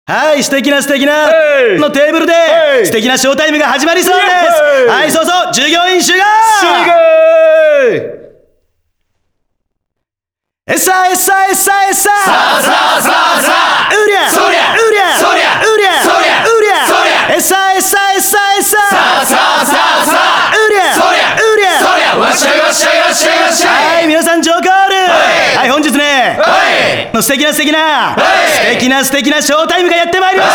はい、素敵なのテーブルで素敵なショータイムが始まりそうです。はい、そうそう、従業員集合。エサエサエサエサ、さあさあさあさあ、うりゃそりゃうりゃそりゃうりゃそりゃうりゃそりゃ、エサエサエサエサ、さあさあさあさあ、うりゃそりゃうりゃそりゃ、わっしゃいわっしゃいわっしゃいわっしゃい。はい、皆さんジョーコール。はい、本日ね、素敵なショータイムがやってまいりました。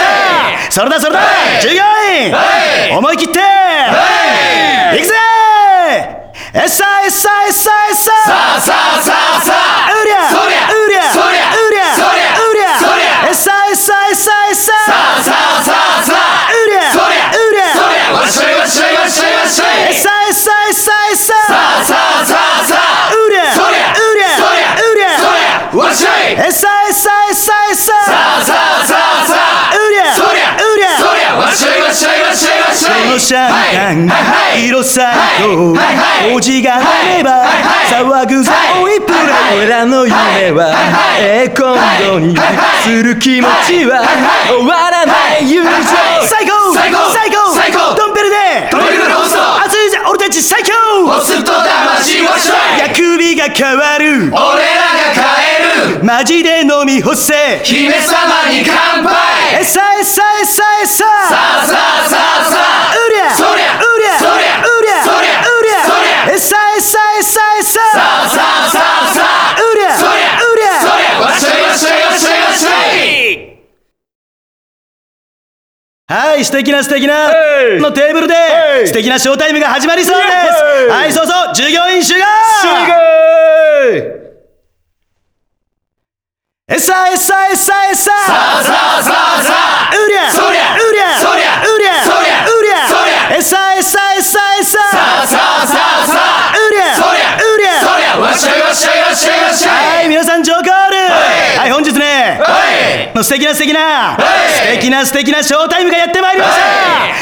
それだ従業員、思い切っていくぜ。エサエサエサエサ、さあさあさあさあ、うりゃそりゃうりゃそりゃうりゃそりゃうりゃそりゃ、エサエサエサエサ、さあさあさあさあ、うりゃそりゃうりゃそりゃ、わっしゃいわっしゃいわっしゃいわっしゃい。エサエサエサエサ、さあさあさあさあ、うりゃそりゃうりゃそりゃうりゃそりゃ、わっしゃい。エサエサエサエサ、さあさあさあさあ、うりゃそりゃうりゃそりゃ、わっしゃいわっしゃいわっしゃいわっしゃい。このシャンパン色最高、おじが鳴れば騒ぐぞ一プラ、俺らの夢は今度にする気持ちは終わらない友情。最高最高最高最高、ドンペルでドリブル放送、熱いぜ俺たち最強、ホスト魂わっしゃい。役日が変わる、俺らが変える、マジで飲み干せ姫様に乾杯。エサエサエサエサ、さあさあさあさあ、うりゃそりゃうりゃそりゃうりゃそりゃうりゃそりゃ、エサエサエサエサ、さあさあさあさあ、うりゃそりゃうりゃそりゃ、わっしゃいわっしゃいわっしゃいわっしゃい。はい、素敵なのテーブルで素敵なショータイムが始まりそうです。はい、そうそう、従業員集合。エサエサエサエサ、さあさあさあさあ、うりゃそりゃうりゃそりゃうりゃそりゃうりゃそりゃ、エサエサエサエサ、さあさあさあさあ、うりゃそりゃうりゃそりゃ、わっしゃいわっしゃいわっしゃいわっしゃい。はい、皆さんジョーコール。はい、本日ね、素敵なショータイムがやってまいりました。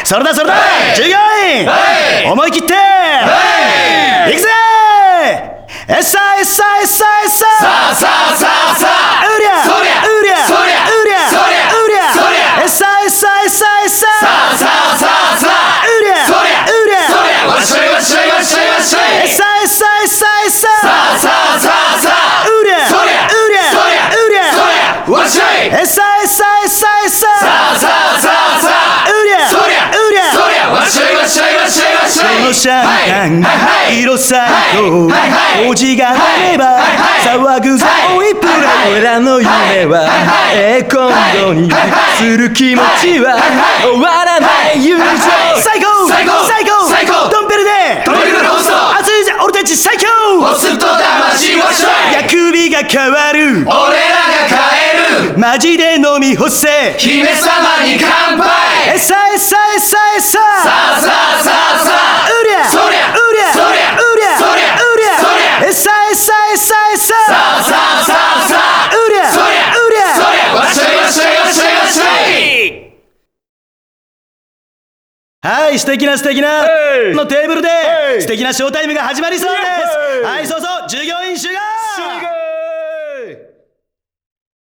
それだ従業員、思い切っていくぜ。エサエサエサエサ、さあさあさあさあ、うりゃそりゃうりゃそりゃうりゃそりゃうりゃそりゃ、エサエサエサエサ、さあさあさあさあ、うりゃそりゃうりゃそりゃ、わっしゃいわっしゃいわっしゃいわっしゃい。エサエサエサエサ、さあさあさあさあ、うりゃそりゃうりゃそりゃうりゃそりゃ、わっしゃい。エサエサエサエサ、さあさあさあさあ、うりゃそりゃうりゃそりゃ、わっしゃいわっしゃいわっしゃいわっしゃい。このシャンパン色最高、おじが鳴れば騒ぐぞ一プラ、俺らの夢は今度にする気持ちは終わらない友情。最高最高最高最高、ドンペルでドリブル放送、熱いぜ俺たち最強、ホスト魂わっしゃい。役日が変わる、俺らが変える、マジで飲み干せ姫様に乾杯。エサエサエサエサ、さあさあさあさあ、うりゃそりゃうりゃそりゃうりゃそりゃうりゃそりゃ、エサエサエサエサ、さあさあさあさあ、うりゃそりゃうりゃそりゃ、わっしゃいわっしゃいわっしゃいわっしゃい。はい、素敵なのテーブルで素敵なショータイムが始まりそうです。はい、そうそう、従業員集合。